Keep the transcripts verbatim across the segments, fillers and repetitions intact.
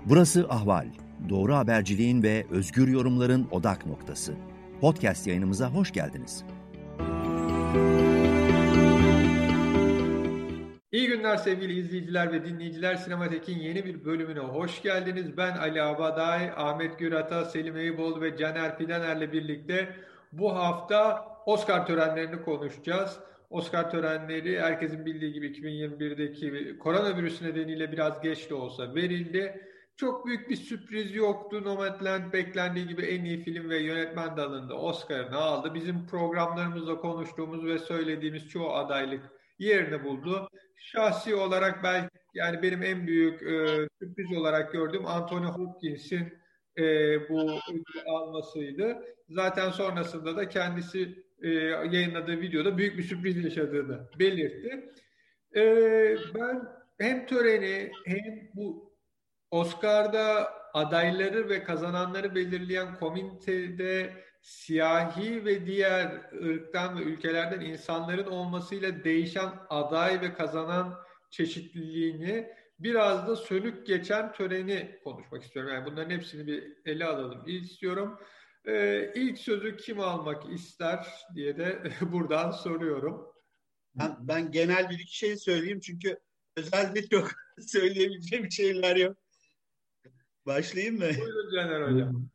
Burası Ahval. Doğru haberciliğin ve özgür yorumların odak noktası. Podcast yayınımıza hoş geldiniz. İyi günler sevgili izleyiciler ve dinleyiciler. Sinematek'in yeni bir bölümüne hoş geldiniz. Ben Ali Abaday, Ahmet Gürata, Selim Eyüboğlu ve Caner Fidaner'le birlikte bu hafta Oscar törenlerini konuşacağız. Oscar törenleri herkesin bildiği gibi iki bin yirmi birdeki koronavirüs nedeniyle biraz geç de olsa verildi. Çok büyük bir sürpriz yoktu. Nomadland beklendiği gibi en iyi film ve yönetmen dalında Oscar'ını aldı. Bizim programlarımızda konuştuğumuz ve söylediğimiz çoğu adaylık yerini buldu. Şahsi olarak belki yani benim en büyük e, sürpriz olarak gördüğüm Anthony Hopkins'in e, bu ödülü almasıydı. Zaten sonrasında da kendisi e, yayınladığı videoda büyük bir sürpriz yaşadığını belirtti. E, ben hem töreni hem bu Oscar'da adayları ve kazananları belirleyen komitede siyahi ve diğer ırktan ve ülkelerden insanların olmasıyla değişen aday ve kazanan çeşitliliğini biraz da sönük geçen töreni konuşmak istiyorum. Yani bunların hepsini bir ele alalım istiyorum. Ee, ilk sözü kim almak ister diye de buradan soruyorum. Ben, ben genel bir iki şey söyleyeyim çünkü özelde çok söyleyebileceğim şeyler yok. Başlayayım mı? Buyurun Caner Hocam.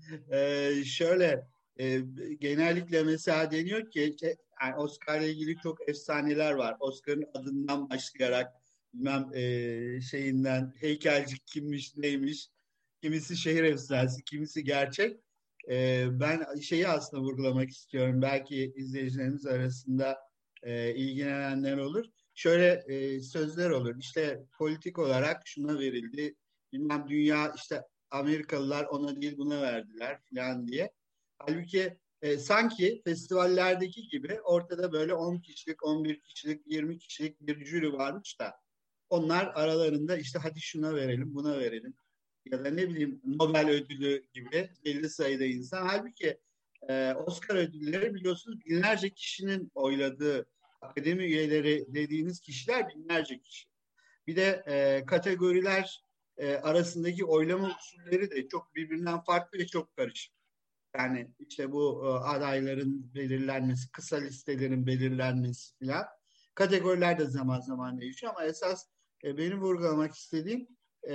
Ee, şöyle e, genellikle mesela deniyor ki yani Oscar'la ilgili çok efsaneler var. Oscar'ın adından başlayarak bilmem e, şeyinden heykelcik kimmiş neymiş, kimisi şehir efsanesi, kimisi gerçek. E, ben şeyi aslında vurgulamak istiyorum. Belki izleyicilerimiz arasında e, ilgilenenler olur. Şöyle e, sözler olur. İşte politik olarak şuna verildi. Bilmem dünya işte Amerikalılar ona değil buna verdiler falan diye. Halbuki e, sanki festivallerdeki gibi ortada böyle on kişilik, on bir kişilik, yirmi kişilik bir jüri varmış da onlar aralarında işte hadi şuna verelim, buna verelim. Ya da ne bileyim Nobel ödülü gibi belli sayıda insan. Halbuki e, Oscar ödülleri biliyorsunuz binlerce kişinin oyladığı akademi üyeleri dediğiniz kişiler binlerce kişi. Bir de e, kategoriler e, arasındaki oylama usulleri de çok birbirinden farklı ve çok karışık. Yani işte bu e, adayların belirlenmesi, kısa listelerin belirlenmesi filan. Kategoriler de zaman zaman değişiyor ama esas e, benim vurgulamak istediğim e,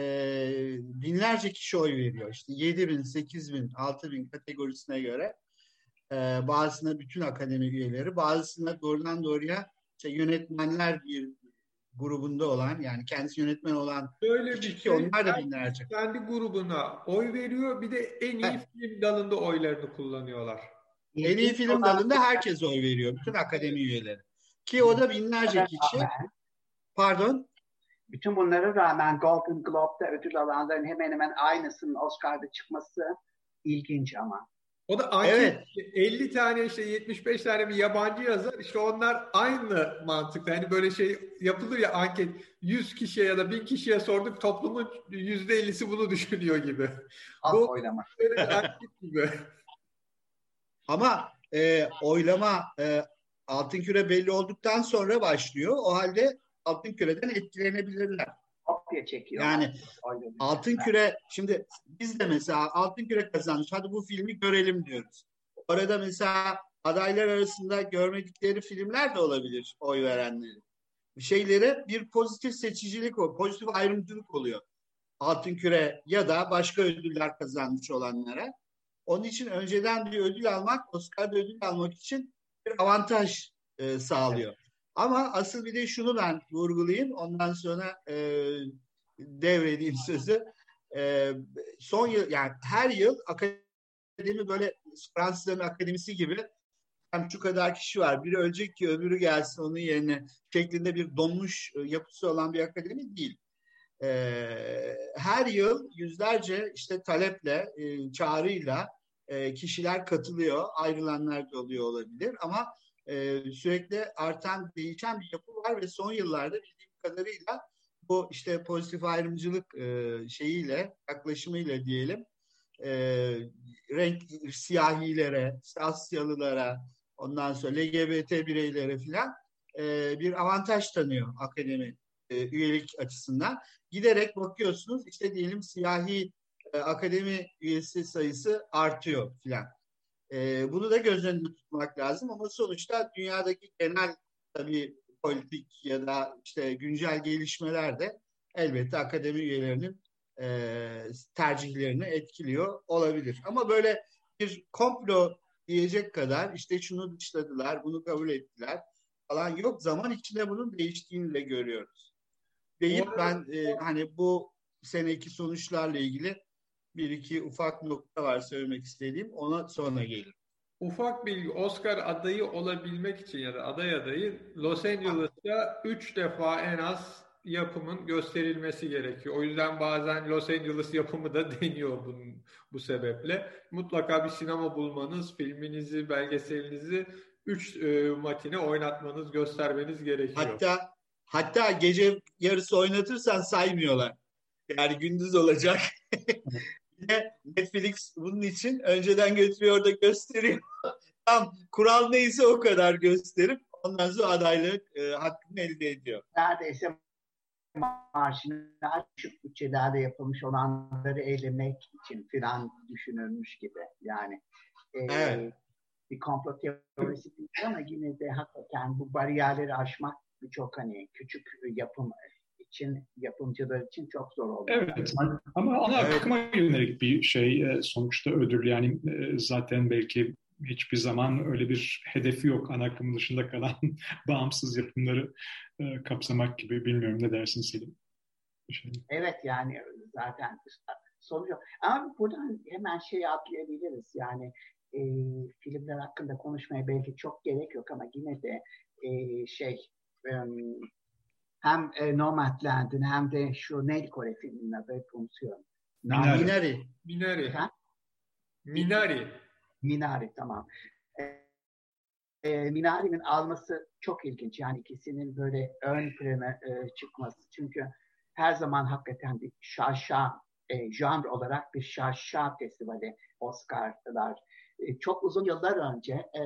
binlerce kişi oy veriyor. İşte yedi bin, sekiz bin, altı bin kategorisine göre e, bazısına bütün akademi üyeleri, bazısına doğrudan doğruya işte yönetmenler bir grubunda olan yani kendisi yönetmen olan böyle bir şey. onlar da binlerce. Kendi grubuna oy veriyor. Bir de en iyi Evet. film dalında oylarını kullanıyorlar. En iyi film dalında herkes oy veriyor. Bütün akademi üyeleri. Ki o da binlerce kişi. Pardon? Bütün bunlara rağmen Golden Globe'da ödül alanların hemen hemen aynısının Oscar'da çıkması ilginç ama. O da anket Evet. elli tane işte yetmiş beş tane bir yabancı yazar. İşte onlar aynı mantıkta. Hani böyle şey yapılır ya anket yüz kişiye ya da bin kişiye sorduk toplumun yüzde ellisi bunu düşünüyor gibi. Az Bu oylama. böyle bir anket gibi. Ama e, oylama e, altın küre belli olduktan sonra başlıyor. O halde altın küreden etkilenebilirler. Kopya çekiyor. Yani altın küre şimdi biz de mesela altın küre kazanmış. Hadi bu filmi görelim diyoruz. Orada mesela adaylar arasında görmedikleri filmler de olabilir oy verenleri. Şeylere bir pozitif seçicilik o, pozitif ayrımcılık oluyor. Altın küre ya da başka ödüller kazanmış olanlara. Onun için önceden bir ödül almak, Oscar'da ödül almak için bir avantaj e, sağlıyor. Ama asıl bir de şunu ben vurgulayayım. Ondan sonra e, devredeyim sözü. E, son yıl yani her yıl akademi böyle Fransızların akademisi gibi hem şu kadar kişi var. Biri ölecek ki öbürü gelsin onun yerine şeklinde bir donmuş yapısı olan bir akademi değil. Ee, her yıl yüzlerce işte taleple, e, çağrıyla e, kişiler katılıyor. Ayrılanlar da oluyor olabilir ama e, sürekli artan, değişen bir yapı var ve son yıllarda bildiğim kadarıyla bu işte pozitif ayrımcılık e, şeyiyle, yaklaşımıyla diyelim e, renk siyahilere, işte Asyalılara, ondan sonra L G B T bireylere filan e, bir avantaj tanıyor akademi. e, üyelik açısından. Giderek bakıyorsunuz işte diyelim siyahi e, akademi üyesi sayısı artıyor filan. E, bunu da göz önünde tutmak lazım ama sonuçta dünyadaki genel tabii politik ya da işte güncel gelişmeler de elbette akademi üyelerinin e, tercihlerini etkiliyor olabilir. Ama böyle bir komplo diyecek kadar işte şunu dışladılar, bunu kabul ettiler falan yok. Zaman içinde bunun değiştiğini de görüyoruz. Deyip ben e, hani bu seneki sonuçlarla ilgili bir iki ufak nokta var söylemek istediğim. Ona sonra gelirim. Ufak bilgi, Oscar adayı olabilmek için ya da aday adayı Los Angeles'ta üç defa en az yapımın gösterilmesi gerekiyor. O yüzden bazen Los Angeles yapımı da deniyor bunun, bu sebeple. Mutlaka bir sinema bulmanız, filminizi, belgeselinizi üç e, matine oynatmanız, göstermeniz gerekiyor. Hatta hatta gece yarısı oynatırsan saymıyorlar. Yani gündüz olacak. Netflix bunun için önceden götürüyor da gösteriyor. Tam kural neyse o kadar gösterip ondan sonra adaylık e, hakkını elde ediyor. Neredeyse marjinal düşük bütçelerde yapılmış olanları elemek için falan düşünülmüş gibi. Yani e, evet. bir komplo teorisi değil ama yine de hakikaten bu bariyerleri aşmak birçok hani küçük yapım için, yapımcılar için çok zor oldu. Evet, ama ana evet. akıma yönelik bir şey sonuçta ödül. Yani zaten belki hiçbir zaman öyle bir hedefi yok ana akım dışında kalan bağımsız yapımları kapsamak gibi. Bilmiyorum, ne dersin Selim? Şey. Evet, yani zaten sonuç yok. Ama buradan hemen şeyi atlayabiliriz. Yani e, filmler hakkında konuşmaya belki çok gerek yok ama yine de e, şey e, hem e, Nomadland'ın hem de şu neydi Kore filminin adı, hep unutuyorum. Minari. Minari. Minari. Ha? Minari. Minari, tamam. E, e, Minari'nin alması çok ilginç. Yani ikisinin böyle ön plana e, çıkması. Çünkü her zaman hakikaten bir şaşa, e, janr olarak bir şaşa festivali Oscar'lar. E, çok uzun yıllar önce e,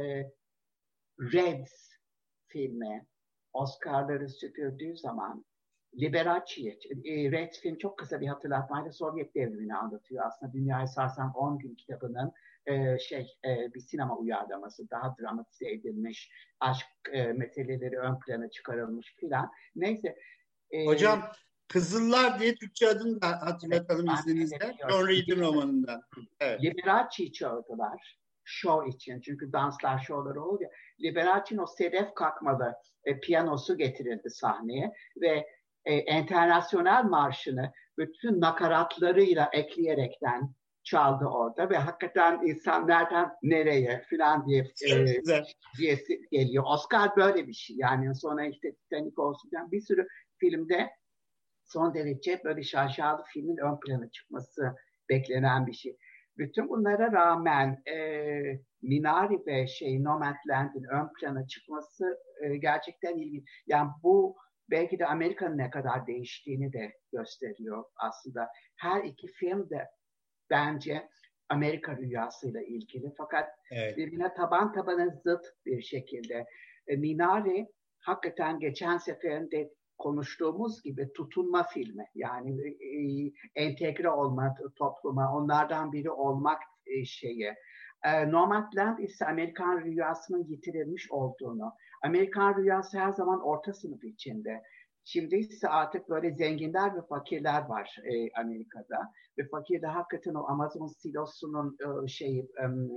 Reds filmi Oscar'ları süpürdüğü zaman Liberace'ye, e, Red film çok kısa bir hatırlatmayla Sovyet devrimini anlatıyor. Aslında Dünyayı Sarsan on Gün kitabının e, şey e, bir sinema uyarlaması, daha dramatize edilmiş, aşk e, meseleleri ön plana çıkarılmış filan. Neyse. E, Hocam Kızıllar diye Türkçe adını da hatırlatalım evet, izninizle. John Reed'in romanından. Evet. Liberace'yi çağırdılar show için. Çünkü danslar, şovları oluyor. Liberace'nin o sedef kalkmalı e, piyanosu getirildi sahneye ve e, Enternasyonel Marşı'nı bütün nakaratlarıyla ekleyerekten çaldı orada ve hakikaten insan nereden nereye falan diye e, diye geliyor. Oscar böyle bir şey. Yani sonra işte Titanic olsun yani bir sürü filmde son derece böyle şaşalı filmin ön plana çıkması beklenen bir şey. Bütün bunlara rağmen e, Minari ve şey Nomadland'in ön plana çıkması e, gerçekten ilginç. Yani bu belki de Amerika'nın ne kadar değiştiğini de gösteriyor aslında. Her iki film de bence Amerika rüyasıyla ilgili. Fakat evet. birbirine taban tabana zıt bir şekilde. E, Minari hakikaten geçen seferinde konuştuğumuz gibi tutunma filmi. Yani e, entegre olma topluma, onlardan biri olmak e, şeyi. E, Nomadland ise Amerikan rüyasının yitirilmiş olduğunu. Amerikan rüyası her zaman orta sınıf içinde. Şimdi ise artık böyle zenginler ve fakirler var e, Amerika'da. Ve fakirler hakikaten o Amazon silosunun e, şeyi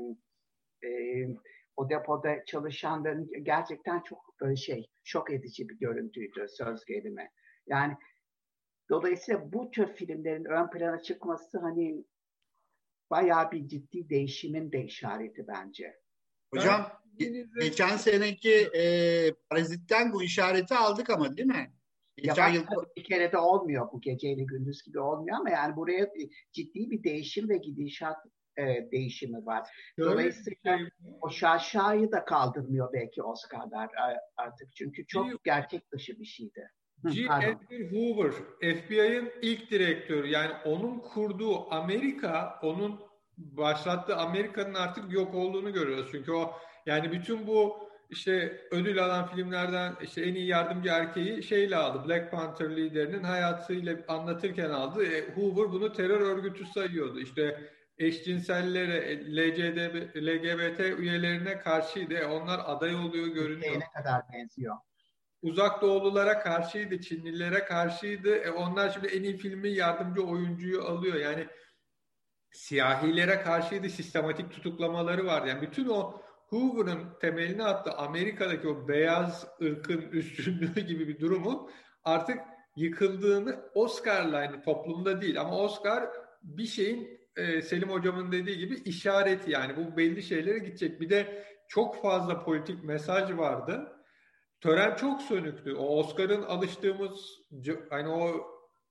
e, e, o depoda çalışanların gerçekten çok böyle şey, şok edici bir görüntüydü söz gelimi. Yani dolayısıyla bu tür filmlerin ön plana çıkması hani bayağı bir ciddi değişimin de işareti bence. Hocam ben, geçen seneki e, Parazit'ten bu işareti aldık ama değil mi? Geçen yıl bir kere de olmuyor bu geceyle gündüz gibi olmuyor ama yani buraya ciddi bir değişim ve gidişat e, değişimi var. Dolayısıyla şey, o şaşayı da kaldırmıyor belki Oscar'lar artık. Çünkü çok gerçek dışı bir şeydi. G. Edgar Hoover, F B I'ın ilk direktörü. Yani onun kurduğu Amerika, onun başlattığı Amerika'nın artık yok olduğunu görüyoruz. Çünkü o yani bütün bu işte ödül alan filmlerden işte en iyi yardımcı erkeği şeyle aldı. Black Panther liderinin hayatıyla anlatırken aldı. E, Hoover bunu terör örgütü sayıyordu. İşte eşcinsellere, L G B T üyelerine karşıydı. E, onlar aday oluyor görünüyor. Ne kadar benziyor. Uzak Doğululara karşıydı, Çinlilere karşıydı. E, onlar şimdi en iyi filmi yardımcı oyuncuyu alıyor. Yani siyahilere karşıydı, sistematik tutuklamaları var. Yani bütün o Hoover'ın temelini attı Amerika'daki o beyaz ırkın üstünlüğü gibi bir durumun artık yıkıldığını Oscar'la, yani toplumda değil ama Oscar bir şeyin e, Selim hocamın dediği gibi işareti, yani bu belli şeylere gidecek. Bir de çok fazla politik mesaj vardı. Tören çok sönüktü. O Oscar'ın alıştığımız hani o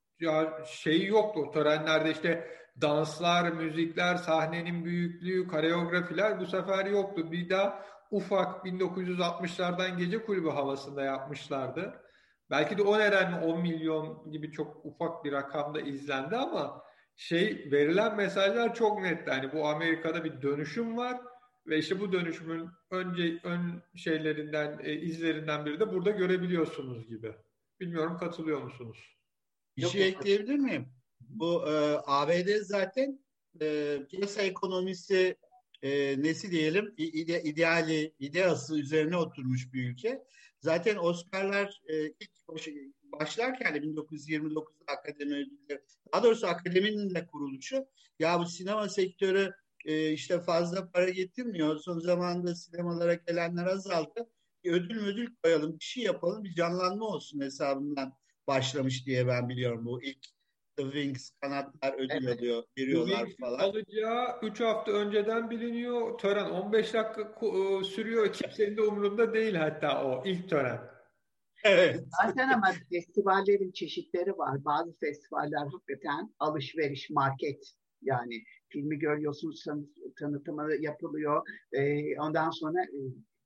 ya şeyi yoktu o törenlerde, işte danslar, müzikler, sahnenin büyüklüğü, koreografiler bu sefer yoktu. Bir daha ufak bin dokuz yüz altmışlardan gece kulübü havasında yapmışlardı. Belki de o nedenle on milyon gibi çok ufak bir rakamda izlendi ama şey, verilen mesajlar çok netti. Yani bu Amerika'da bir dönüşüm var ve işte bu dönüşümün önce ön şeylerinden, e, izlerinden biri de burada görebiliyorsunuz gibi. Bilmiyorum, katılıyor musunuz? Bir şey ekleyebilir miyim? Bu e, A B D zaten e, piyasa ekonomisi e, nesi diyelim ide, ideali, ideası üzerine oturmuş bir ülke. Zaten Oscar'lar e, ilk başlarken bin dokuz yüz yirmi dokuzda akademi ödülleri, daha doğrusu akademinin de kuruluşu, ya bu sinema sektörü e, işte fazla para getirmiyor. Son zamanlarda sinemalara gelenler azaldı. Bir ödül ödül koyalım, bir şey yapalım, bir canlanma olsun hesabından başlamış diye ben biliyorum. Bu ilk The Wings, kanatlar ödül evet. alıyor, veriyorlar The falan. Alacağı üç hafta önceden biliniyor. Tören on beş dakika sürüyor. Kimsenin de umurunda değil hatta o ilk tören. Evet. Zaten ama festivallerin çeşitleri var. Bazı festivaller hakikaten alışveriş, market. Yani filmi görüyorsunuz, tanıtımı yapılıyor. Ee, ondan sonra e,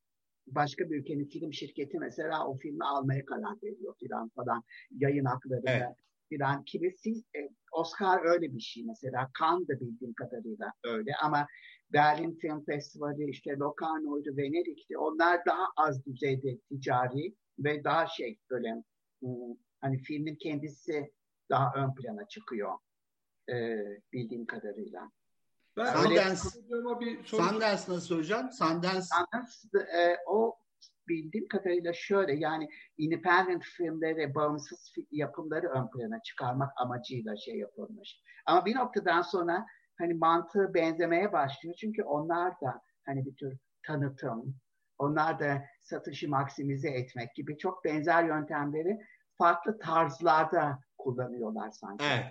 başka bir ülkenin film şirketi mesela o filmi almaya karar veriyor filan falan. Yayın haklarını evet. filan. Kimi siz, e, Oscar öyle bir şey mesela. Cannes'da bildiğim kadarıyla öyle ama Berlin Film Festivali, işte Locarno'ydu, Venedik'ti. Onlar daha az düzeyde ticari ve daha şey böyle hani filmin kendisi daha ön plana çıkıyor e, bildiğim kadarıyla. Ben Sundance, bir Sundance nasıl hocam? Sundance, Sundance e, o bildiğim kadarıyla şöyle, yani independent filmleri, bağımsız yapımları ön plana çıkarmak amacıyla şey yapılmış. Ama bir noktadan sonra hani mantığı benzemeye başlıyor. Çünkü onlar da hani bir tür tanıtım, onlar da satışı maksimize etmek gibi çok benzer yöntemleri farklı tarzlarda kullanıyorlar sanki. Evet.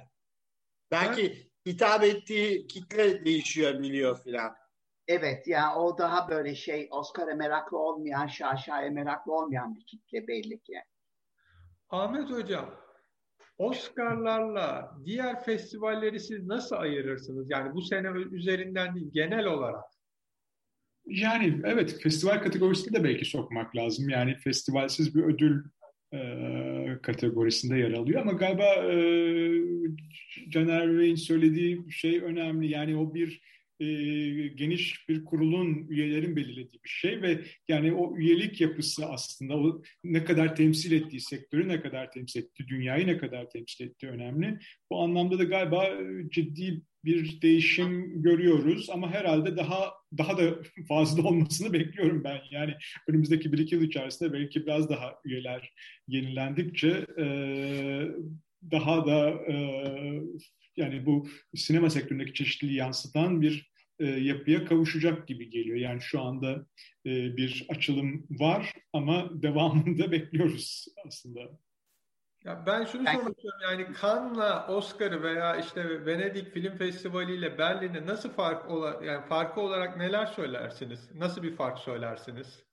Belki evet. hitap ettiği kitle değişiyor, biliyor filan. Evet, yani o daha böyle şey, Oscar'a meraklı olmayan, şaşaya meraklı olmayan bir kitle belli ki. Ahmet Hocam, Oscar'larla diğer festivalleri siz nasıl ayırırsınız? Yani bu sene üzerinden değil, genel olarak. Yani evet, festival kategorisinde de belki sokmak lazım. Yani festivalsiz bir ödül e, kategorisinde yer alıyor. Ama galiba e, Caner Bey'in söylediği şey önemli. Yani o bir e, geniş bir kurulun, üyelerin belirlediği bir şey ve yani o üyelik yapısı aslında o ne kadar temsil ettiği sektörü, ne kadar temsil ettiği dünyayı, ne kadar temsil ettiği önemli. Bu anlamda da galiba ciddi bir değişim görüyoruz ama herhalde daha daha da fazla olmasını bekliyorum ben. Yani önümüzdeki bir iki yıl içerisinde belki biraz daha üyeler yenilendikçe e, daha da e, yani bu sinema sektöründeki çeşitliliği yansıtan bir e, yapıya kavuşacak gibi geliyor. Yani şu anda e, bir açılım var ama devamını da bekliyoruz aslında. Ya ben şunu sormak istiyorum, yani Cannes'la Oscar'ı veya işte Venedik Film Festivali ile Berlin'e nasıl fark ola, yani farkı olarak neler söylersiniz? Nasıl bir fark söylersiniz?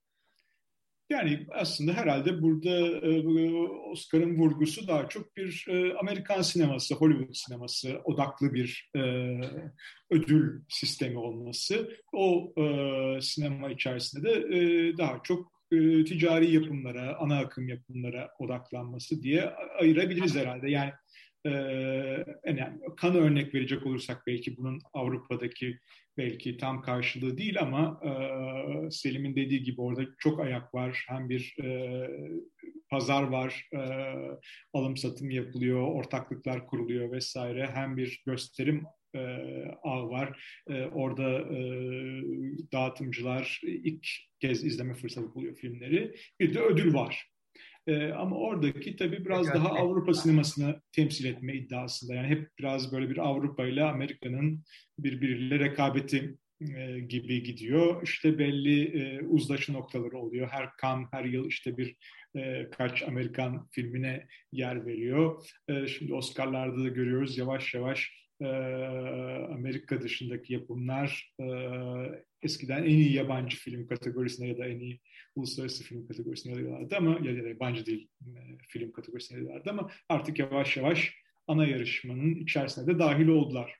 Yani aslında herhalde burada e, Oscar'ın vurgusu daha çok bir e, Amerikan sineması, Hollywood sineması odaklı bir e, ödül sistemi olması. O e, sinema içerisinde de e, daha çok e, ticari yapımlara, ana akım yapımlara odaklanması diye ayırabiliriz herhalde. Yani Ee, yani Cannes'a örnek verecek olursak belki bunun Avrupa'daki belki tam karşılığı değil ama e, Selim'in dediği gibi orada çok ayak var. Hem bir e, pazar var, e, alım satım yapılıyor, ortaklıklar kuruluyor vesaire. Hem bir gösterim e, ağı var. E, orada e, dağıtımcılar ilk kez izleme fırsatı buluyor filmleri. Bir de ödül var. Ee, ama oradaki tabii biraz Pekala. daha Avrupa sinemasını temsil etme iddiasında. Yani hep biraz böyle bir Avrupa ile Amerika'nın birbiriyle rekabeti e, gibi gidiyor. İşte belli e, uzlaşı noktaları oluyor. Her Cannes her yıl işte bir e, kaç Amerikan filmine yer veriyor. E, şimdi Oscar'larda da görüyoruz yavaş yavaş e, Amerika dışındaki yapımlar e, eskiden en iyi yabancı film kategorisine ya da en iyi uluslararası film kategorisine alıyorlardı ama ya da yabancı değil e, film kategorisine alıyorlardı ama artık yavaş yavaş ana yarışmanın içerisine de dahil oldular.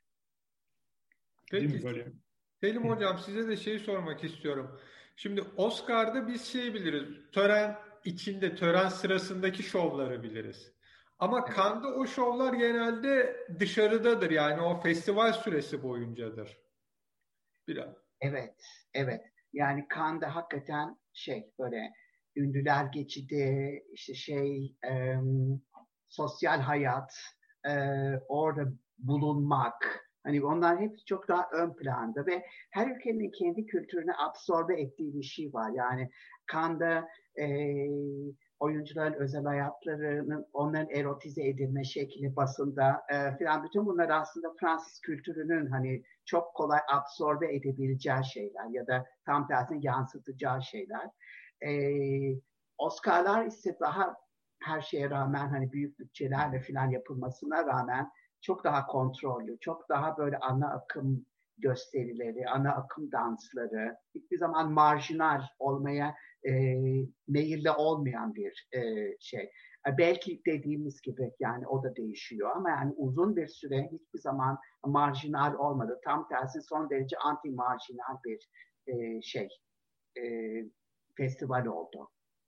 Değil Peki mi böyle? Selim Hocam, size de şey sormak istiyorum. Şimdi Oscar'da biz şey biliriz, tören içinde, tören sırasındaki şovları biliriz. Ama Evet. Cannes'da o şovlar genelde dışarıdadır, yani o festival süresi boyuncadır. Biraz. Evet, evet. Yani Cannes'da hakikaten şey böyle ünlüler geçidi, işte şey em, sosyal hayat, e, orada bulunmak. Hani onlar hepsi çok daha ön planda ve her ülkenin kendi kültürüne absorbe ettiği bir şey var. Yani Cannes'da e, oyuncuların özel hayatlarının onların erotize edilme şekli basında e, filan bütün bunlar aslında Fransız kültürünün hani çok kolay absorbe edebileceği şeyler ya da tam tersine yansıtacağı şeyler. Ee, Oscar'lar ise daha her şeye rağmen hani büyük bütçelerle falan yapılmasına rağmen çok daha kontrollü, çok daha böyle ana akım gösterileri, ana akım dansları, hiçbir zaman marjinal olmaya e, meyilli olmayan bir e, şey. Belki dediğimiz gibi yani o da değişiyor ama yani uzun bir süre hiçbir zaman marjinal olmadı. Tam tersi son derece anti marjinal bir e, şey e, festival oldu.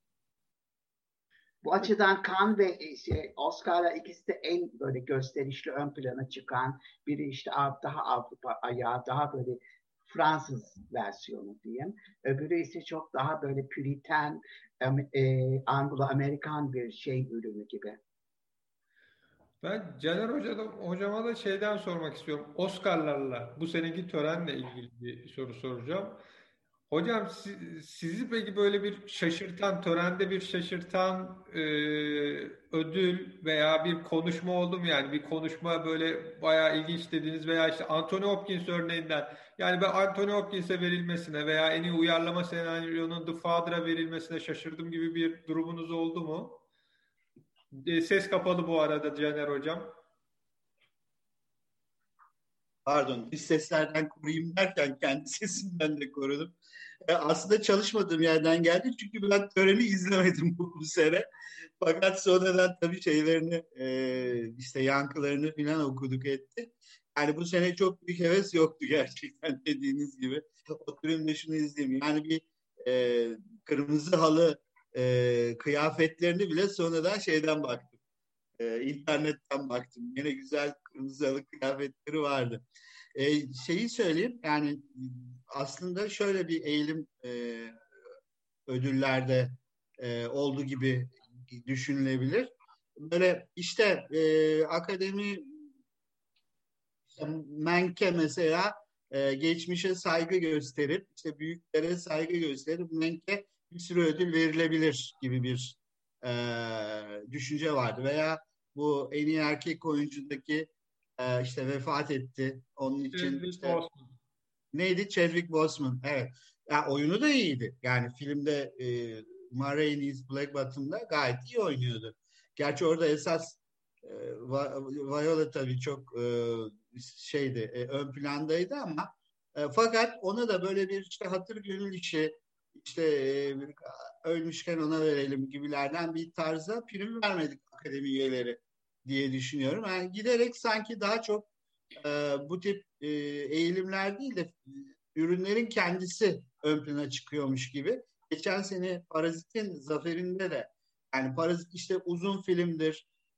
Bu açıdan Cannes ve şey, Oscar'lar ikisi de en böyle gösterişli ön plana çıkan biri işte daha Avrupa ayağı, daha böyle Fransız versiyonu diyeyim. Öbürü ise çok daha böyle Püriten, e, Anglo-Amerikan bir şey ürünü gibi. Ben Caner Hoca'da, hocama da şeyden sormak istiyorum. Oscar'larla bu seneki törenle ilgili bir soru soracağım. Hocam si- sizi peki böyle bir şaşırtan, törende bir şaşırtan e, ödül veya bir konuşma oldu mu? Yani bir konuşma böyle bayağı ilginç dediğiniz veya işte Anthony Hopkins örneğinden, yani ben Anthony Hopkins'e verilmesine veya en iyi uyarlama senaryonun The Father'a verilmesine şaşırdım gibi bir durumunuz oldu mu? E, ses kapalı bu arada Caner Hocam. Pardon, dış seslerden koruyayım derken kendi sesimden de korudum. E, aslında çalışmadığım yerden geldi çünkü ben töreni izlemedim bu, bu sene. Fakat sonradan tabii şeylerini, e, işte yankılarını falan okuduk etti. Yani bu sene çok büyük heves yoktu gerçekten dediğiniz gibi. Oturayım da şunu izleyeyim. Yani bir e, kırmızı halı e, kıyafetlerini bile sonradan şeyden baktım. E, internetten baktım. Yine güzel kırmızı halı kıyafetleri vardı. E, şeyi söyleyeyim yani aslında şöyle bir eğilim e, ödüllerde e, olduğu gibi düşünülebilir. Böyle işte e, akademi işte Menke mesela e, geçmişe saygı gösterip işte büyüklere saygı gösterip Menke bir sürü ödül verilebilir gibi bir e, düşünce vardı. Veya bu en iyi erkek oyuncudaki e, işte vefat etti. Onun için Chadwick işte Boseman. neydi? Chadwick Boseman. Evet. Ya oyunu da iyiydi. Yani filmde e, Ma Rainey's Black Bottom'da gayet iyi oynuyordu. Gerçi orada esas e, Viola tabii çok e, şeydi, e, ön plandaydı ama e, fakat ona da böyle bir işte hatır gönül işi işte e, ölmüşken ona verelim gibilerden bir tarza prim vermedik akademi üyeleri diye düşünüyorum. Yani giderek sanki daha çok e, bu tip e, eğilimler değil de ürünlerin kendisi ön plana çıkıyormuş gibi. Geçen sene Parazit'in zaferinde de yani Parazit işte uzun filmdir,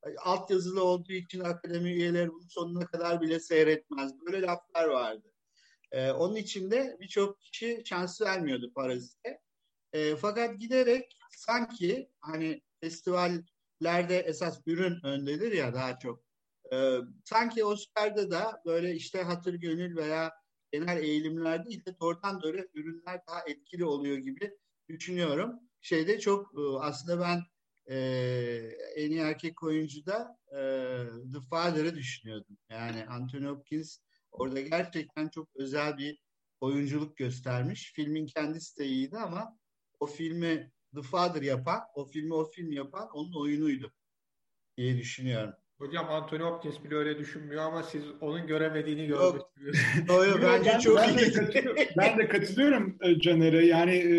altyazılı olduğu için akademi üyeleri bunu sonuna kadar bile seyretmez. Böyle laflar vardı. Ee, onun için de birçok kişi şans vermiyordu Parazit'e. Ee, fakat giderek sanki hani festivallerde esas ürün öndedir ya daha çok. Ee, sanki Oscar'da da böyle işte hatır gönül veya genel eğilimler değil de doğrudan doğru ürünler daha etkili oluyor gibi düşünüyorum. Şeyde çok aslında ben e, en iyi erkek oyuncuda e, The Father'ı düşünüyordum. Yani Anthony Hopkins orada gerçekten çok özel bir oyunculuk göstermiş. Filmin kendisi de iyiydi ama o filmi The Father yapan, o filmi o film yapan onun oyunuydu diye düşünüyorum. Hocam Anthony Hopkins bile öyle düşünmüyor ama siz onun göremediğini Yok, görmüşsünüz. yo, yo, bence ben, çok ben iyi. De katılıyorum, ben de katılıyorum Caner'e. Yani e,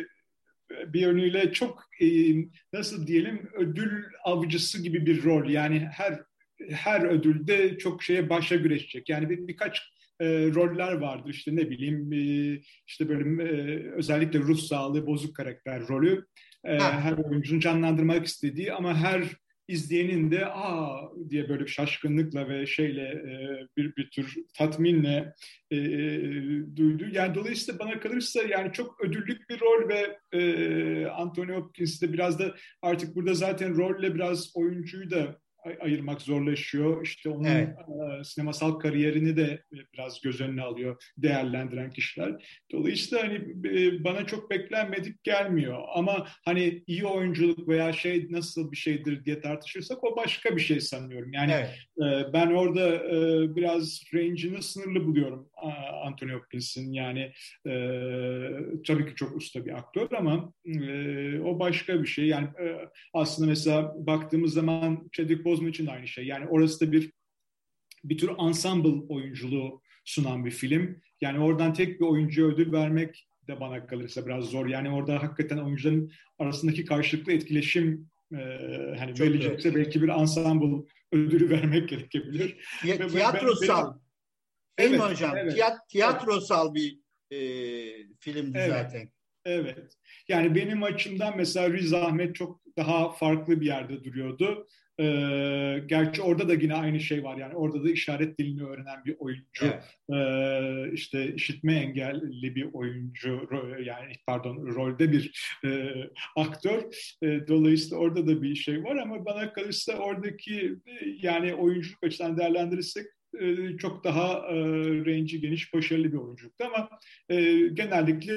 bir yönüyle çok e, nasıl diyelim ödül avcısı gibi bir rol. Yani her her ödülde çok şeye başa güreşecek. Yani bir, birkaç e, roller vardır işte ne bileyim e, işte böyle e, özellikle ruh sağlığı bozuk karakter rolü. E, her oyuncunun canlandırmak istediği ama her izleyenin de aa diye böyle bir şaşkınlıkla ve şeyle e, bir bir tür tatminle e, duyduğu. Yani dolayısıyla bana kalırsa yani çok ödüllük bir rol ve e, Anthony Hopkins de biraz da artık burada zaten rolle biraz oyuncuyu da ayırmak zorlaşıyor. İşte onun evet. e, sinemasal kariyerini de biraz göz önüne alıyor değerlendiren kişiler. Dolayısıyla hani e, bana çok beklenmedik gelmiyor. Ama hani iyi oyunculuk veya şey nasıl bir şeydir diye tartışırsak o başka bir şey sanıyorum. Yani evet. e, ben orada e, biraz range'ini sınırlı buluyorum Anthony Hopkins'in. Yani e, tabii ki çok usta bir aktör ama e, o başka bir şey. Yani e, aslında mesela baktığımız zaman Chadwick Boseman için de aynı şey. Yani orası da bir bir tür ensemble oyunculuğu sunan bir film. Yani oradan tek bir oyuncuya ödül vermek de bana kalırsa biraz zor. Yani orada hakikaten oyuncuların arasındaki karşılıklı etkileşim e, hani çok verilecekse evet. belki bir ensemble ödülü vermek gerekebilir. Ti- tiyatrosal ben, ben, değil evet, mi hocam? Evet, Tiyat- tiyatrosal evet. bir e, filmdi evet. zaten. Evet. Yani benim açımdan mesela Riz Ahmed çok daha farklı bir yerde duruyordu. Ee, gerçi orada da yine aynı şey var. Yani orada da işaret dilini öğrenen bir oyuncu. Evet. Ee, işte işitme engelli bir oyuncu. Yani pardon rolde bir e, aktör. E, dolayısıyla orada da bir şey var ama bana kalırsa oradaki yani oyunculuk açısından değerlendirirsek çok daha e, range'i geniş, başarılı bir oyunculuktu ama e, genellikle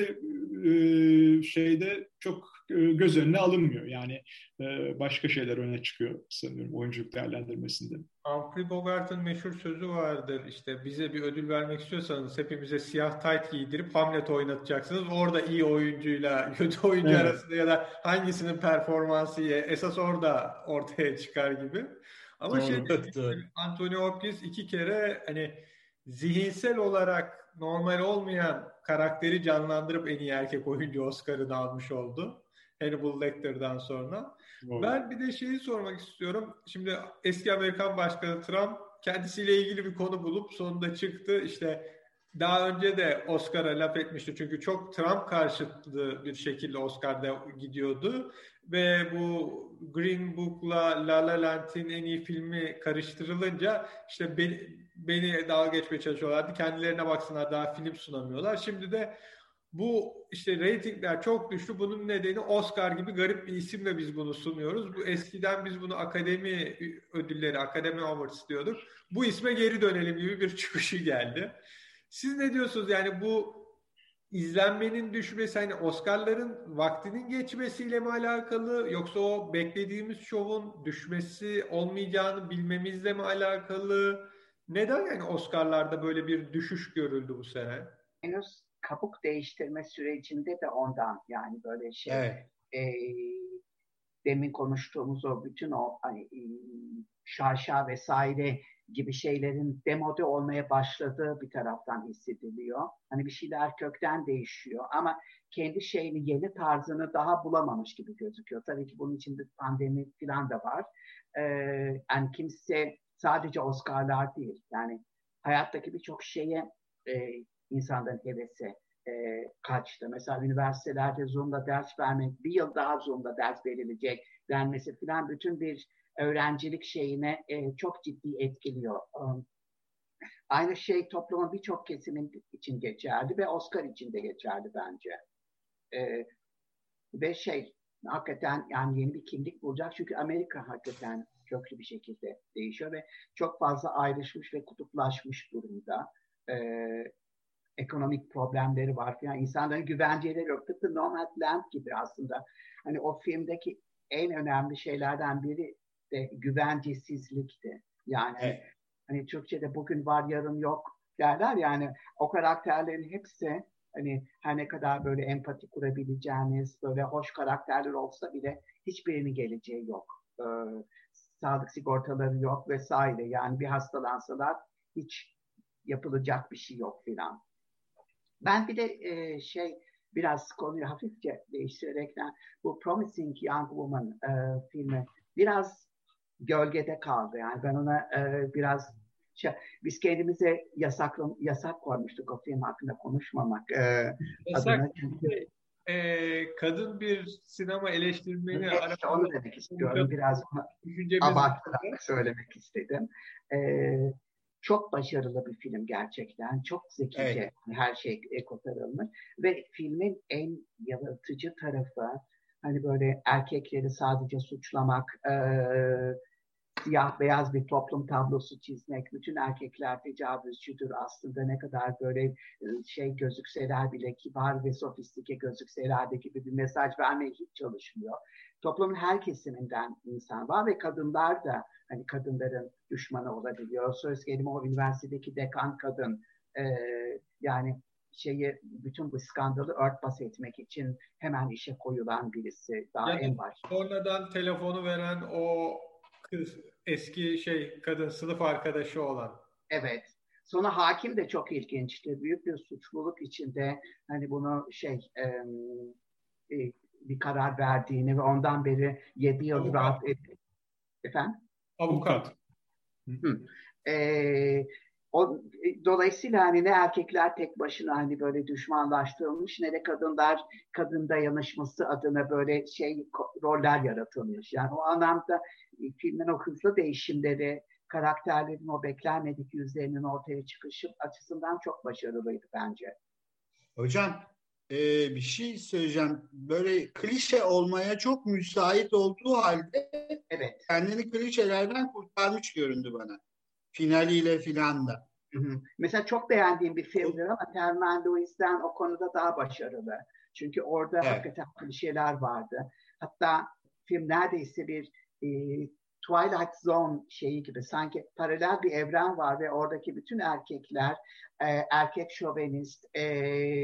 e, şeyde çok e, göz önüne alınmıyor. Yani e, başka şeyler öne çıkıyor sanıyorum oyunculuk değerlendirmesinde. Humphrey Bogart'ın meşhur sözü vardır. İşte bize bir ödül vermek istiyorsanız hepimize siyah tayt giydirip Hamlet oynatacaksınız. Orada iyi oyuncuyla kötü oyuncu evet. arasında ya da hangisinin performansı iyi esas orada ortaya çıkar gibi. Ama doğru, şey doğru. Anthony Hopkins iki kere hani zihinsel olarak normal olmayan karakteri canlandırıp en iyi erkek oyuncu Oscar'ını almış oldu. Hannibal Lecter'dan sonra. Doğru. Ben bir de şeyi sormak istiyorum. Şimdi eski Amerikan Başkanı Trump kendisiyle ilgili bir konu bulup sonunda çıktı. İşte daha önce de Oscar'a laf etmişti. Çünkü çok Trump karşıtı bir şekilde Oscar'da gidiyordu. Ve bu Green Book'la La La Land'in en iyi filmi karıştırılınca işte beni, beni dalga geçmeye çalışıyorlardı. Kendilerine baksınlar daha film sunamıyorlar. Şimdi de bu işte reytingler çok düştü. Bunun nedeni Oscar gibi garip bir isimle biz bunu sunuyoruz. Bu eskiden biz bunu akademi ödülleri, Academy Awards diyorduk. Bu isme geri dönelim gibi bir çıkışı geldi. Siz ne diyorsunuz? Yani bu izlenmenin düşmesi hani Oscar'ların vaktinin geçmesiyle mi alakalı yoksa o beklediğimiz şovun düşmesi olmayacağını bilmemizle mi alakalı? Neden yani Oscar'larda böyle bir düşüş görüldü bu sene? Henüz kabuk değiştirme sürecinde de ondan yani böyle şey evet. e, demin konuştuğumuz o bütün o hani, şaşa vesaire gibi şeylerin demode olmaya başladığı bir taraftan hissediliyor. Hani bir şeyler kökten değişiyor ama kendi şeyini, yeni tarzını daha bulamamış gibi gözüküyor. Tabii ki bunun içinde pandemi falan da var. Ee, yani kimse sadece Oscar'lar değil. Yani hayattaki birçok şeye e, insanların hevesi e, kaçtı. Mesela üniversitelerde Zoom'da ders vermek, bir yıl daha Zoom'da ders verilecek denmesi falan bütün bir öğrencilik şeyine e, çok ciddi etkiliyor. Um, aynı şey toplumun birçok kesimin için geçerli ve Oscar için de geçerli bence. E, ve şey hakikaten yani yeni bir kimlik bulacak çünkü Amerika hakikaten köklü bir şekilde değişiyor ve çok fazla ayrışmış ve kutuplaşmış durumda. E, ekonomik problemleri var falan. İnsanların güvenceleri yok. Tıpkı Nomadland gibi aslında. Hani o filmdeki en önemli şeylerden biri de güvencesizlikti. Yani evet. Hani Türkçe'de bugün var yarın yok derler yani o karakterlerin hepsi hani her ne kadar böyle empati kurabileceğiniz böyle hoş karakterler olsa bile hiçbirinin geleceği yok. Ee, sağlık sigortaları yok vesaire. Yani bir hastalansalar hiç yapılacak bir şey yok filan. Ben bir de e, şey biraz konuyu hafifçe değiştirerekten bu Promising Young Woman e, filmi biraz gölgede kaldı. Yani ben ona e, biraz şey, biz kendimize yasakla, yasak koymuştuk o film hakkında konuşmamak e, yasak adına. Çünkü e, kadın bir sinema eleştirmeni evet, işte onu demek istiyorum. Biraz abartarak söylemek istedim. Eee Çok başarılı bir film gerçekten. Çok zekice evet. Her şey kotarılmış. Ve filmin en yaratıcı tarafı hani böyle erkekleri sadece suçlamak, e, siyah beyaz bir toplum tablosu çizmek, bütün erkekler tecavüzcüdür aslında ne kadar böyle şey gözükseler bile kibar ve sofistike gözükseler de gibi bir mesaj vermeye hiç çalışmıyor. Toplumun her kesiminden insan var ve kadınlar da hani kadınların düşmanı olabiliyor. Söz gelimi o üniversitedeki dekan kadın e, yani şeyi bütün bu skandalı örtbas etmek için hemen işe koyulan birisi daha yani en başta. Sonradan telefonu veren o kız eski şey kadın sınıf arkadaşı olan. Evet. Sonra hakim de çok ilginçti. Büyük bir suçluluk içinde hani bunu şey e, e, bir karar verdiğini ve ondan beri yedi yıl Avukat. rahat etti. Efendim? Avukat. Hı. E, o, dolayısıyla hani ne erkekler tek başına hani böyle düşmanlaştırılmış ne de kadınlar kadın dayanışması adına böyle şey roller yaratılmış. Yani o anlamda filmin o hızlı değişimleri karakterlerin o beklenmedik yüzlerinin ortaya çıkışı açısından çok başarılıydı bence. Hocam e, bir şey söyleyeceğim. Böyle klişe olmaya çok müsait olduğu halde evet. kendini klişelerden kurtarmış göründü bana. Finaliyle filan da. Hı hı. Mesela çok beğendiğim bir filmdir ama Thelma Louise'den o konuda daha başarılı. Çünkü orada evet. hakikaten klişeler vardı. Hatta film neredeyse bir e, Twilight Zone şeyi gibi sanki paralel bir evren var ve oradaki bütün erkekler e, erkek şovenist, e,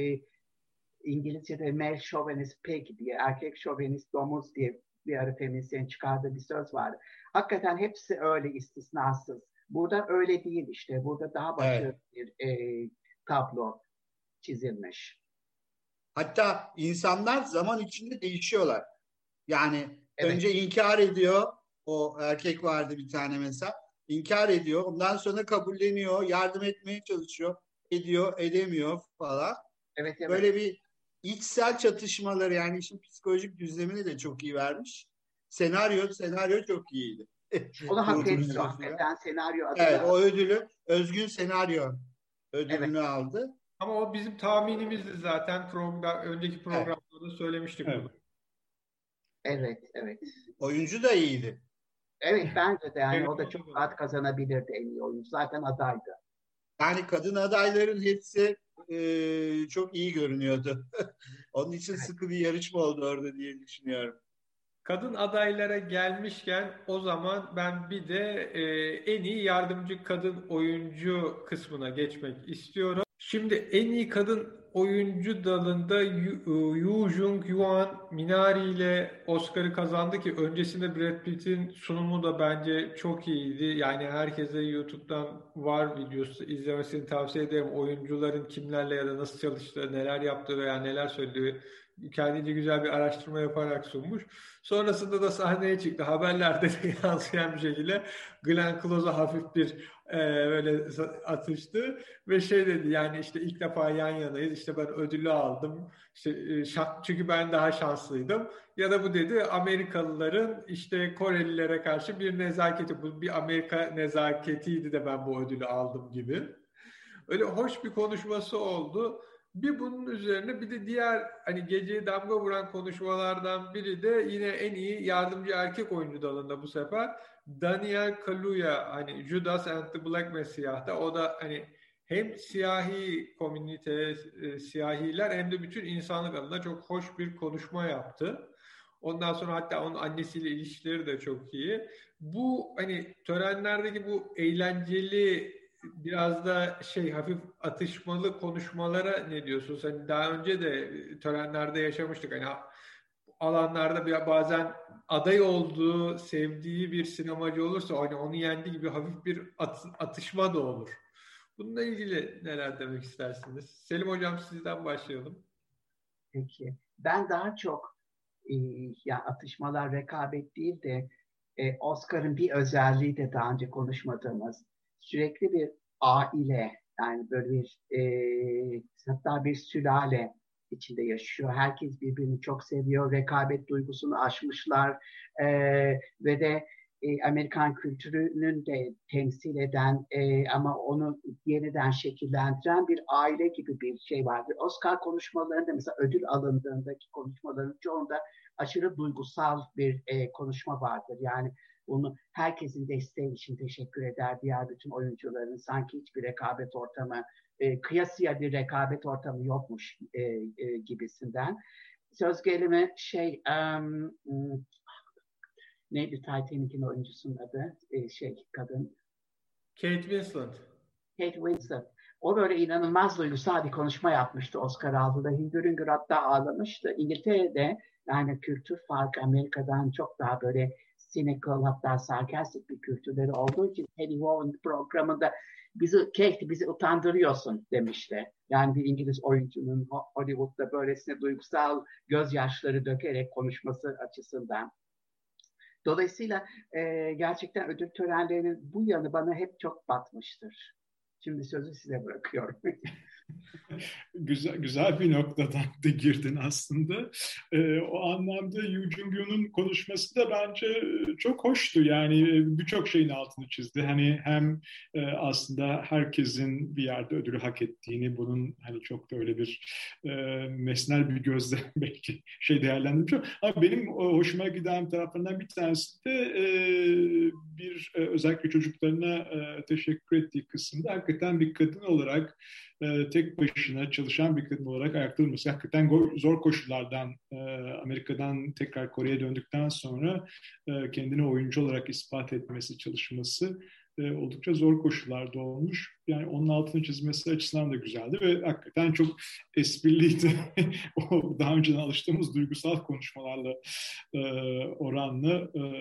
İngilizce'de male chauvinist pig diye, erkek şovenist domuz diye bir ara feministlerin çıkardığı bir söz vardı. Hakikaten hepsi öyle istisnasız. Burada öyle değil işte. Burada daha başarılı evet. bir e, tablo çizilmiş. Hatta insanlar zaman içinde değişiyorlar. Yani evet. önce inkar ediyor. O erkek vardı bir tane mesela. İnkar ediyor. Ondan sonra kabulleniyor. Yardım etmeye çalışıyor. Ediyor, edemiyor falan. Evet, evet. Böyle bir içsel çatışmaları yani işin psikolojik düzlemini de çok iyi vermiş. Senaryo, senaryo çok iyiydi. O da hak ediyor hakikaten senaryo adına. Evet, o ödülü özgün senaryo ödülünü evet. aldı. Ama o bizim tahminimizdi zaten program, önceki programda evet. söylemiştik evet. bunu. Evet, evet. Oyuncu da iyiydi. Evet, bence de yani evet, o da çok rahat kazanabilirdi en iyi oyuncu. Zaten adaydı. Yani kadın adayların hepsi e, çok iyi görünüyordu. Onun için evet. sıkı bir yarışma oldu orada diye düşünüyorum. Kadın adaylara gelmişken o zaman ben bir de e, en iyi yardımcı kadın oyuncu kısmına geçmek istiyorum. Şimdi en iyi kadın oyuncu dalında Yu Jung-yuan Minari ile Oscar'ı kazandı ki öncesinde Brad Pitt'in sunumu da bence çok iyiydi. Yani herkese YouTube'dan var videosu izlemesini tavsiye ederim. Oyuncuların kimlerle ya da nasıl çalıştığı, neler yaptığı veya neler söylediği kendince güzel bir araştırma yaparak sunmuş. Sonrasında da sahneye çıktı. Haberlerde de yansıyan bir şekilde Glenn Close'a hafif bir e, böyle atıştı ve şey dedi, yani işte ilk defa yan yanayız. İşte ben ödülü aldım. İşte e, şak, çünkü ben daha şanslıydım. Ya da bu dedi Amerikalıların işte Korelilere karşı bir nezaketi, bu bir Amerika nezaketiydi de ben bu ödülü aldım gibi. Öyle hoş bir konuşması oldu. Bir bunun üzerine bir de diğer hani geceye damga vuran konuşmalardan biri de yine en iyi yardımcı erkek oyuncu dalında bu sefer Daniel Kaluuya, hani Judas and the Black Messiah'da, o da hani hem siyahi komünite, e, siyahiler hem de bütün insanlık adına çok hoş bir konuşma yaptı. Ondan sonra hatta onun annesiyle ilişkileri de çok iyi. Bu hani törenlerdeki bu eğlenceli, biraz da şey hafif atışmalı konuşmalara ne diyorsunuz? Hani daha önce de törenlerde yaşamıştık. Hani alanlarda bir bazen aday olduğu, sevdiği bir sinemacı olursa hani onu yendiği gibi hafif bir at, atışma da olur. Bununla ilgili neler demek istersiniz? Selim Hocam, sizden başlayalım. Peki. Ben daha çok e, ya atışmalar, rekabet değil de e, Oscar'ın bir özelliği de daha önce konuşmadığımız sürekli bir aile, yani böyle bir e, hatta bir sülale içinde yaşıyor. Herkes birbirini çok seviyor. Rekabet duygusunu aşmışlar e, ve de e, Amerikan kültürünün de temsil eden e, ama onu yeniden şekillendiren bir aile gibi bir şey vardır. Oscar konuşmalarında mesela ödül alındığındaki konuşmaların çoğunda aşırı duygusal bir e, konuşma vardır. Yani bunu herkesin desteği için teşekkür eder. Diğer bütün oyuncuların sanki hiçbir rekabet ortamı, e, kıyasıya bir rekabet ortamı yokmuş e, e, gibisinden. Söz gelimi şey, um, neydi Titanic'in oyuncusunun adı? E, şey, kadın. Kate Winslet. Kate Winslet. O böyle inanılmaz duygusal bir konuşma yapmıştı Oscar aldığında. Hüngür hüngür hatta ağlamıştı. İngiltere'de yani kültür farkı Amerika'dan çok daha böyle cynical, hatta sarkastik bir kültürleri olduğu için Henry Wogan programında bizi, Kate bizi utandırıyorsun demişti. Yani bir İngiliz oyuncunun Hollywood'da böylesine duygusal gözyaşları dökerek konuşması açısından. Dolayısıyla e, gerçekten ödül törenlerinin bu yanı bana hep çok batmıştır. Şimdi sözü size bırakıyorum. güzel güzel bir noktadan da girdin aslında. Ee, o anlamda Yu Jung-yoon'un konuşması da bence çok hoştu. Yani birçok şeyin altını çizdi. Hani hem e, aslında herkesin bir yerde ödülü hak ettiğini, bunun hani çok da öyle bir e, mesnel bir gözle belki şey değerlendirmiş. Ama benim hoşuma giden taraflarından bir tanesi de e, bir e, özellikle çocuklarına e, teşekkür ettiği kısımda hakikaten bir kadın olarak e, tek başına çalışan bir kadın olarak ayakta durması, hakikaten zor koşullardan e, Amerika'dan tekrar Kore'ye döndükten sonra e, kendini oyuncu olarak ispat etmesi, çalışması e, oldukça zor koşullarda olmuş. Yani onun altını çizmesi açısından da güzeldi ve hakikaten çok espriliydi. O daha önceden alıştığımız duygusal konuşmalarla e, oranla e,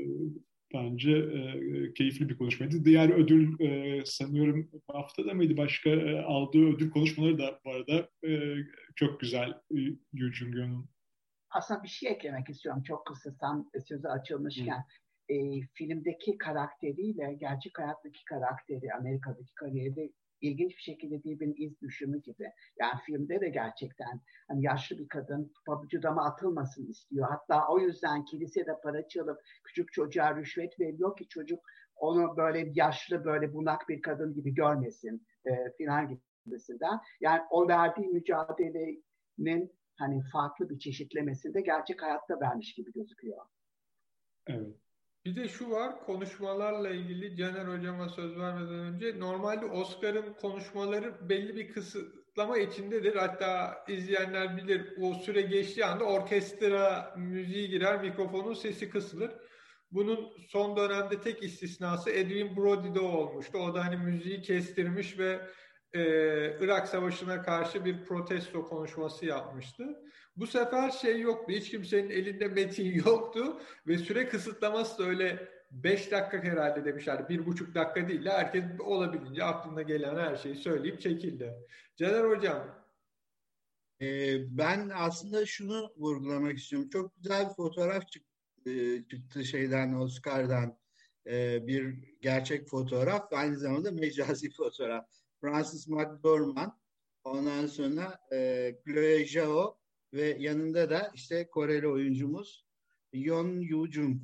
bence e, keyifli bir konuşmaydı. Diğer ödül e, sanıyorum bu hafta da mıydı? Başka e, aldığı ödül konuşmaları da bu arada e, çok güzel e, Yu Jung-yoon'un. Aslında bir şey eklemek istiyorum çok kısa tam sözü açılmışken. E, filmdeki karakteriyle gerçek hayattaki karakteri, Amerika'daki kariyeri ilginç bir şekilde birbirinin iz düşümü gibi. Yani filmde de gerçekten hani yaşlı bir kadın pabucu dama atılmasın istiyor. Hatta o yüzden kilisede para çalıp küçük çocuğa rüşvet veriyor ki çocuk onu böyle yaşlı, böyle bunak bir kadın gibi görmesin e, filan gibisinden. Yani o verdiği mücadelenin hani farklı bir çeşitlemesinde gerçek hayatta vermiş gibi gözüküyor. Evet. Bir de şu var, konuşmalarla ilgili Caner Hocama söz vermeden önce normalde Oscar'ın konuşmaları belli bir kısıtlama içindedir. Hatta izleyenler bilir, o süre geçtiği anda orkestra müziği girer, mikrofonun sesi kısılır. Bunun son dönemde tek istisnası Adrien Brody'de olmuştu. O da hani müziği kestirmiş ve e, Irak Savaşı'na karşı bir protesto konuşması yapmıştı. Bu sefer şey yoktu. Hiç kimsenin elinde metin yoktu ve süre kısıtlaması da öyle beş dakika herhalde demişler. Bir buçuk dakika değil de herkes olabildiğince aklına gelen her şeyi söyleyip çekildi. Caner Hocam. e, ben aslında şunu vurgulamak istiyorum. Çok güzel bir fotoğraf çıktı, e, çıktı şeyden, Oscar'dan. E, bir gerçek fotoğraf, aynı zamanda mecazi fotoğraf. Frances McDormand, ondan sonra e, Chloe Zhao ve yanında da işte Koreli oyuncumuz Yeon Yoo-jung.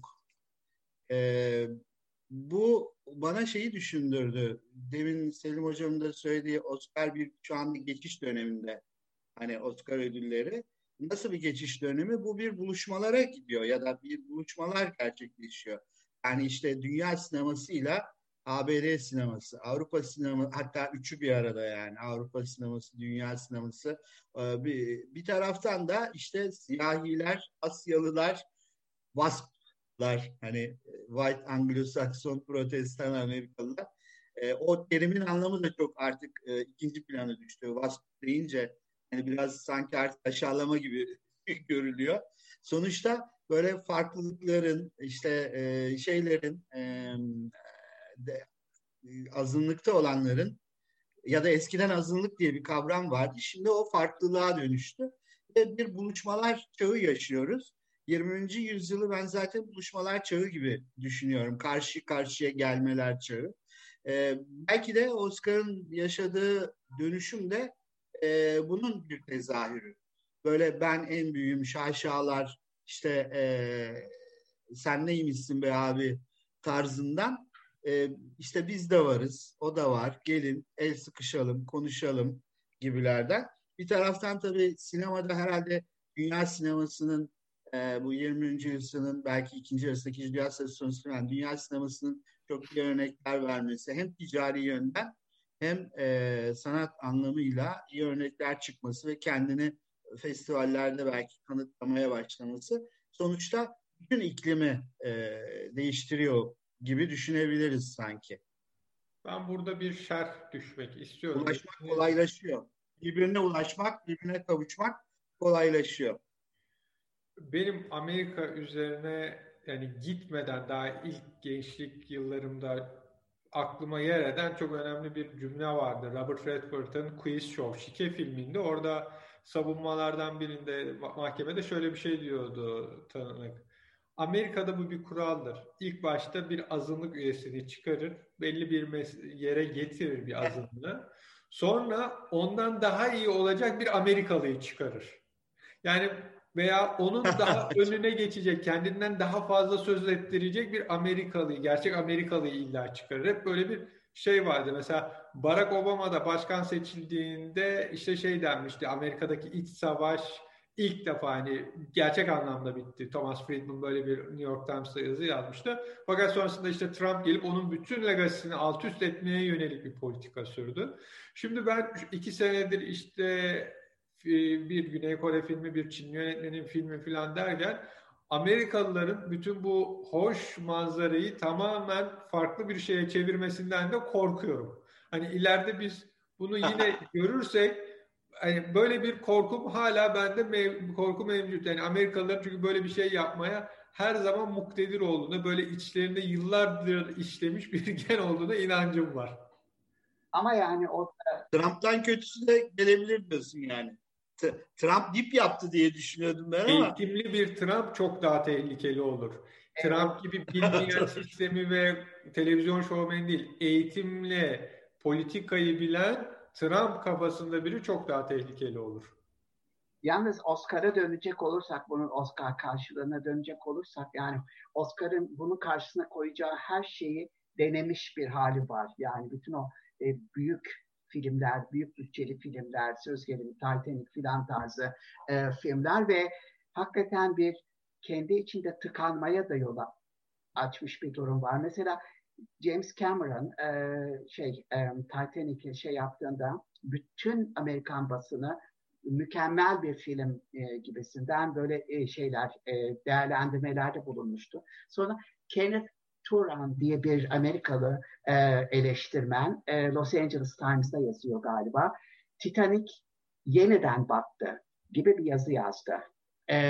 E, bu bana şeyi düşündürdü. Demin Selim Hocam'ın da söylediği, Oscar bir şu anda geçiş döneminde. Hani Oscar ödülleri. Nasıl bir geçiş dönemi? Bu bir buluşmalara gidiyor ya da bir buluşmalar gerçekleşiyor. Yani işte dünya sinemasıyla A B D sineması, Avrupa sineması, hatta üçü bir arada yani. Avrupa sineması, dünya sineması. Bir, bir taraftan da işte siyahiler, Asyalılar, WASP'lar, hani White Anglo-Saxon Protestan Amerikalılar. O terimin anlamı da çok artık ikinci plana düştü. WASP deyince yani biraz sanki artık aşağılama gibi görülüyor. Sonuçta böyle farklılıkların, işte e, şeylerin, e, de, azınlıkta olanların ya da eskiden azınlık diye bir kavram vardı. Şimdi o farklılığa dönüştü. Ve bir buluşmalar çağı yaşıyoruz. yirminci yüzyılı ben zaten buluşmalar çağı gibi düşünüyorum. Karşı karşıya gelmeler çağı. E, belki de Oscar'ın yaşadığı dönüşüm de e, bunun bir tezahürü. Böyle ben en büyüğüm, şaşalar, işte e, sen neymişsin be abi tarzından, e, işte biz de varız, o da var, gelin el sıkışalım, konuşalım gibilerden. Bir taraftan tabii sinemada herhalde dünya sinemasının e, bu yirminci yüzyılın belki ikinci yarısı, ikinci Dünya Savaşı sonrası yani dünya sinemasının çok iyi örnekler vermesi, hem ticari yönden hem e, sanat anlamıyla iyi örnekler çıkması ve kendini festivallerde belki kanıtlamaya başlaması sonuçta bütün iklimi e, değiştiriyor gibi düşünebiliriz sanki. Ben burada bir şerh düşmek istiyorum. Ulaşmak kolaylaşıyor. Birbirine ulaşmak, birbirine kavuşmak kolaylaşıyor. Benim Amerika üzerine yani gitmeden daha ilk gençlik yıllarımda aklıma yer eden çok önemli bir cümle vardı. Robert Redford'un Quiz Show, Şike filminde, orada savunmalardan birinde mahkemede şöyle bir şey diyordu tanık. Amerika'da bu bir kuraldır. İlk başta bir azınlık üyesini çıkarır, belli bir yere getirir bir azınlığı. Sonra ondan daha iyi olacak bir Amerikalıyı çıkarır. Yani veya onun daha önüne geçecek, kendinden daha fazla söz ettirecek bir Amerikalıyı, gerçek Amerikalıyı illa çıkarır. Hep böyle bir şey vardı. Mesela Barack Obama da başkan seçildiğinde işte şey denmişti, Amerika'daki iç savaş ilk defa hani gerçek anlamda bitti. Thomas Friedman böyle bir New York Times'ta yazı yazmıştı. Fakat sonrasında işte Trump gelip onun bütün legasisini alt üst etmeye yönelik bir politika sürdü. Şimdi ben iki senedir işte bir Güney Kore filmi, bir Çin yönetmenin filmi falan derken Amerikalıların bütün bu hoş manzarayı tamamen farklı bir şeye çevirmesinden de korkuyorum. Hani ileride biz bunu yine görürsek, hani böyle bir korkum hala bende mev- korku mevcut. Yani Amerikalıların çünkü böyle bir şey yapmaya her zaman muktedir olduğuna, böyle içlerinde yıllardır işlemiş bir gen olduğuna inancım var. Ama yani o Trump'tan kötüsü de gelebilir diyorsun yani. T- Trump dip yaptı diye düşünüyordum ben ama. Eğitimli bir Trump çok daha tehlikeli olur. Evet. Trump gibi bilmeyen sistemi ve televizyon şovmeni değil, eğitimle politikayı bilen Trump kafasında biri çok daha tehlikeli olur. Yalnız Oscar'a dönecek olursak, bunun Oscar karşılığına dönecek olursak, yani Oscar'ın bunun karşısına koyacağı her şeyi denemiş bir hali var. Yani bütün o e, büyük filmler, büyük bütçeli filmler, söz gelimi Titanic filan tarzı e, filmler ve hakikaten bir kendi içinde tıkanmaya da yol açmış bir durum var. Mesela James Cameron e, şey e, Titanic'i şey yaptığında bütün Amerikan basını mükemmel bir film e, gibisinden böyle e, şeyler e, değerlendirmelerde bulunmuştu. Sonra Kenneth Turan diye bir Amerikalı e, eleştirmen e, Los Angeles Times'da yazıyor galiba. Titanic yeniden battı gibi bir yazı yazdı. E,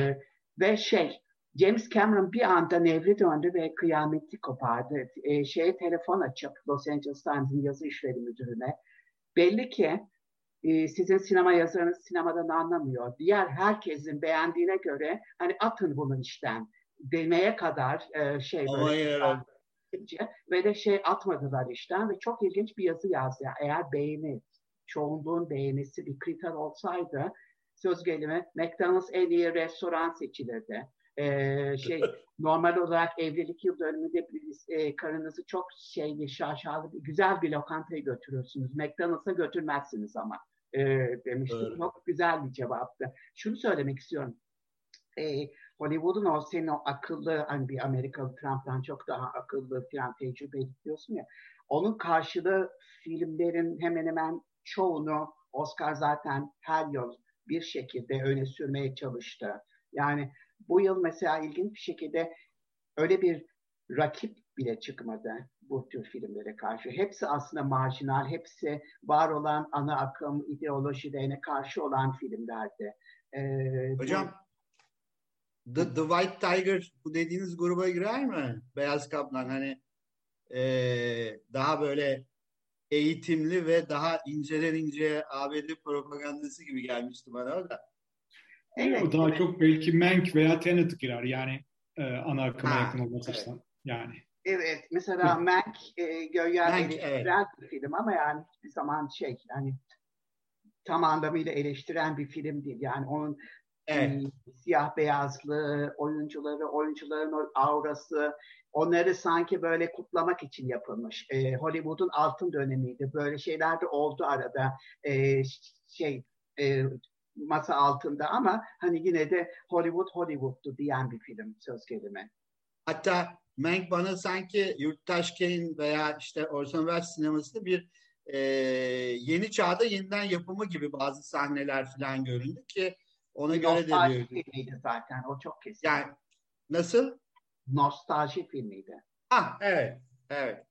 ve şey James Cameron bir anda nevri döndü ve kıyameti kopardı. E, şeye telefon açıp Los Angeles Times'in yazı işleri müdürüne belli ki e, sizin sinema yazarınız sinemadan anlamıyor. Diğer herkesin beğendiğine göre hani atın bunu işten demeye kadar e, şey böyle ve de şey atmadılar işten ve çok ilginç bir yazı yazdı. Yani eğer beğeni, çoğunluğun beğenisi bir kriter olsaydı söz gelimi McDonald's en iyi restoran seçilirdi. Ee, şey normal olarak evlilik yıl dönümünde e, karınızı çok şeyli şaşalı güzel bir lokantaya götürürsünüz. McDonald's'a götürmezsiniz ama e, demiştim. Evet. Çok güzel bir cevaptı. Şunu söylemek istiyorum. E, Hollywood'un o senin o akıllı hani bir Amerikalı Trump'tan çok daha akıllı falan tecrübeli diyorsun ya. Onun karşılığı filmlerin hemen hemen çoğunu Oscar zaten her yıl bir şekilde öne sürmeye çalıştı. Yani bu yıl mesela ilginç bir şekilde öyle bir rakip bile çıkmadı bu tür filmlere karşı. Hepsi aslında marjinal, hepsi var olan ana akım ideolojilerine karşı olan filmlerdi. Ee, Hocam bu... The, The White Tiger bu dediğiniz gruba girer mi? Beyaz Kaplan hani ee, daha böyle eğitimli ve daha inceden inceye A B D propagandası gibi gelmişti bana o da. Evet, o daha evet. Çok belki Mank veya Tenet girer yani e, ana akıma ha, yakın olması evet. açısından yani. Evet mesela Mank e, göğen eleştiren evet. bir film ama yani hiçbir zaman şey yani tam anlamıyla eleştiren bir film değil. Yani onun evet. e, siyah beyazlı oyuncuları, oyuncuların o aurası onları sanki böyle kutlamak için yapılmış. E, Hollywood'un altın dönemiydi. Böyle şeyler de oldu arada. E, şey e, masa altında ama hani yine de Hollywood Hollywood'tu diyen bir film söz gelimi. Hatta Mank bana sanki Yurttaş Kane veya işte Orson Welles sinemasında bir e, yeni çağda yeniden yapımı gibi bazı sahneler falan göründü ki ona göre de nostalji filmiydi zaten. O çok kesin. Yani nasıl? Nostalji filmiydi. Ah evet. Evet.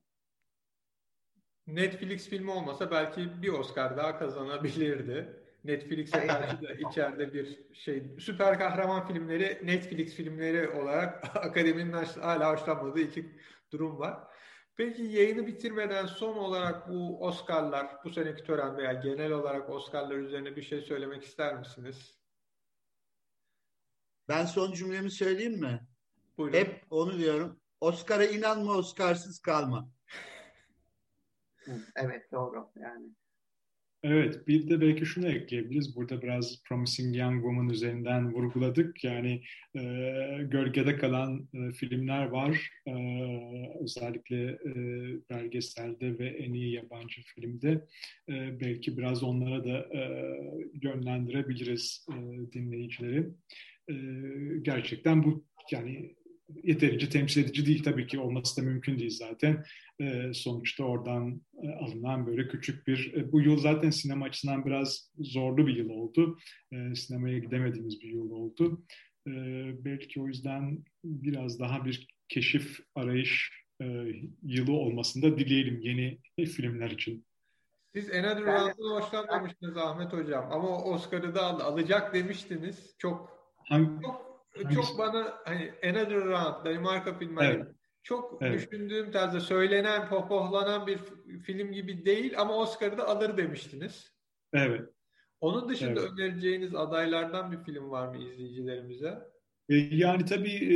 Netflix filmi olmasa belki bir Oscar daha kazanabilirdi. Netflix'e karşı da içeride bir şey. Süper kahraman filmleri Netflix filmleri olarak akademinin hala hoşlanmadığı iki durum var. Peki yayını bitirmeden son olarak bu Oscar'lar, bu seneki tören veya genel olarak Oscar'lar üzerine bir şey söylemek ister misiniz? Ben son cümlemi söyleyeyim mi? Buyurun. Hep onu diyorum. Oscar'a inanma, Oscar'sız kalma. Evet doğru yani. Evet, bir de belki şunu ekleyebiliriz. Burada biraz Promising Young Woman üzerinden vurguladık. Yani e, gölgede kalan e, filmler var. E, özellikle e, belgeselde ve en iyi yabancı filmde. E, belki biraz onlara da e, yönlendirebiliriz e, dinleyicileri. E, gerçekten bu yani yeterince temsil edici değil tabii ki olması da mümkün değil zaten. E, sonuçta oradan e, alınan böyle küçük bir e, bu yıl zaten sinema açısından biraz zorlu bir yıl oldu. E, sinemaya gidemediğimiz bir yıl oldu. E, belki o yüzden biraz daha bir keşif arayış e, yılı olmasını da dileyelim yeni filmler için. Siz Another Round'dan hoşlanmamıştınız Ahmet Hocam ama Oscar'ı da al, alacak demiştiniz. Çok Hangi, çok çok bana hani Another Round, Danimarka filmi evet. hani çok evet. düşündüğüm tarzda söylenen, pohpohlanan bir film gibi değil ama Oscar'ı da alır demiştiniz. Evet. Onun dışında evet. önereceğiniz adaylardan bir film var mı izleyicilerimize? E, yani tabii e,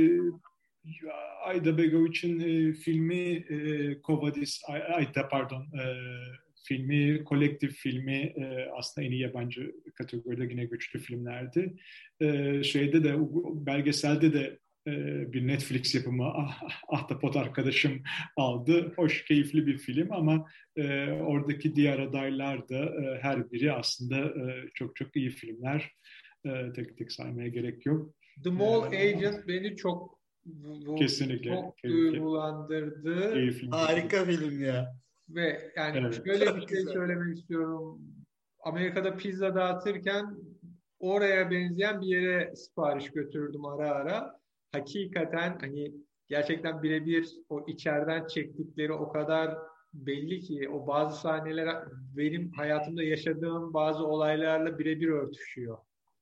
Ayda Begoviç'in e, filmi e, Kovadis, Ayda pardon e, filmi, kolektif filmi e, aslında en iyi yabancı kategoride yine güçlü filmlerdi. E, şeyde de belgeselde de e, bir Netflix yapımı ah, Ahtapot Arkadaşım aldı. Hoş, keyifli bir film ama e, oradaki diğer adaylar da e, her biri aslında e, çok çok iyi filmler. E, tek tek saymaya gerek yok. The Mole ee, Agent beni çok bu, kesinlikle çok duygulandırdı. Keyifli. Harika film ya. Ve yani evet. şöyle bir şey güzel. söylemek istiyorum. Amerika'da pizza dağıtırken oraya benzeyen bir yere sipariş götürdüm ara ara. Hakikaten hani gerçekten birebir o içeriden çektikleri o kadar belli ki o bazı sahneler benim hayatımda yaşadığım bazı olaylarla birebir örtüşüyor.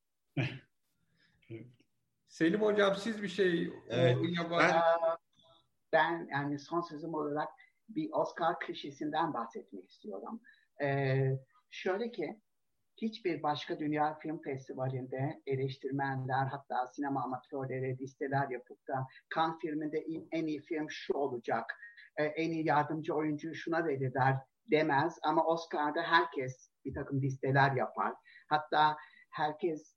Evet. Selim Hocam siz bir şey evet. ben, ben yani son sözüm olarak bir Oscar klişesinden bahsetmek istiyorum. Ee, Şöyle ki, hiçbir başka dünya film festivalinde eleştirmenler, hatta sinema amatörleri listeler yapıp da Cannes filminde en iyi film şu olacak, en iyi yardımcı oyuncu şuna verirler demez. Ama Oscar'da herkes bir takım listeler yapar. Hatta herkes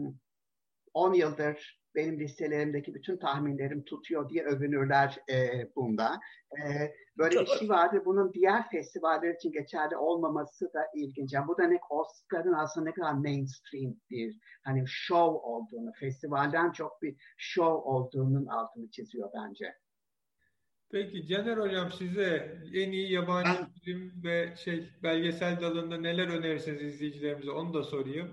on yıldır benim listelerimdeki bütün tahminlerim tutuyor diye övünürler e, bunda. E, böyle bir şey vardı. Bunun diğer festivaller için geçerli olmaması da ilginç. Yani bu da ne Oscar'ın aslında ne kadar mainstream bir hani show olduğunu, festivalden çok bir show olduğunun altını çiziyor bence. Peki Caner Hocam, size en iyi yabancı ben, film ve şey belgesel dalında neler önerirsiniz izleyicilerimize, onu da sorayım.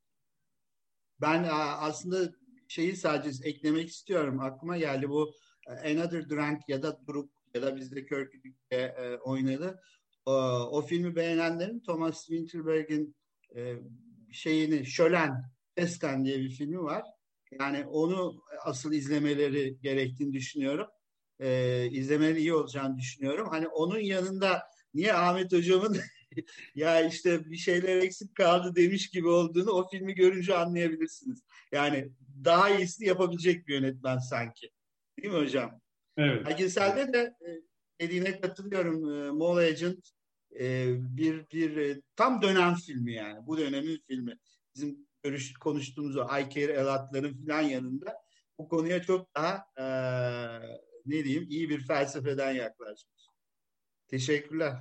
Ben aslında şeyi sadece eklemek istiyorum. Aklıma geldi bu Another Drunk ya da Druk ya da bizde Körkütük'te e, oynadı. O, o filmi beğenenlerin Thomas Winterberg'in e, şeyini Şölen Feskan diye bir filmi var. Yani onu asıl izlemeleri gerektiğini düşünüyorum. E, izlemeleri iyi olacağını düşünüyorum. Hani onun yanında niye Ahmet Hocam'ın ya işte bir şeyler eksik kaldı demiş gibi olduğunu o filmi görünce anlayabilirsiniz. Yani daha iyisini yapabilecek bir yönetmen sanki. Değil mi hocam? Evet. Belgeselde de dediğine katılıyorum. Mall Agent bir bir tam dönem filmi yani. Bu dönemin filmi. Bizim görüş, konuştuğumuz o I Care Elat'ların falan yanında bu konuya çok daha e, ne diyeyim iyi bir felsefeden yaklaşmış. Teşekkürler.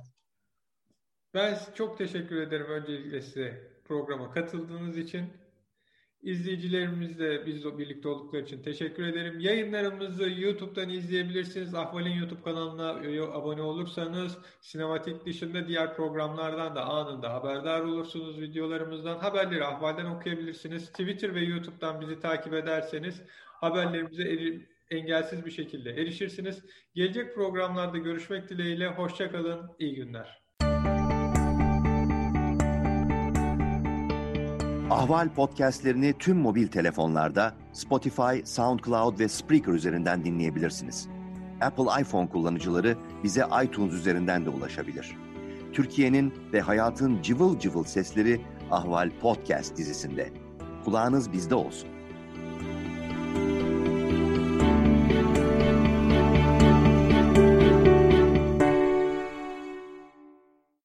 Ben çok teşekkür ederim öncelikle size programa katıldığınız için. İzleyicilerimizle bizle birlikte oldukları için teşekkür ederim. Yayınlarımızı YouTube'dan izleyebilirsiniz. Ahval'in YouTube kanalına abone olursanız sinematik dışında diğer programlardan da anında haberdar olursunuz. Videolarımızdan haberleri Ahval'den okuyabilirsiniz. Twitter ve YouTube'dan bizi takip ederseniz haberlerimize eri- engelsiz bir şekilde erişirsiniz. Gelecek programlarda görüşmek dileğiyle. Hoşça kalın. İyi günler. Ahval podcastlerini tüm mobil telefonlarda Spotify, SoundCloud ve Spreaker üzerinden dinleyebilirsiniz. Apple iPhone kullanıcıları bize iTunes üzerinden de ulaşabilir. Türkiye'nin ve hayatın cıvıl cıvıl sesleri Ahval Podcast dizisinde. Kulağınız bizde olsun.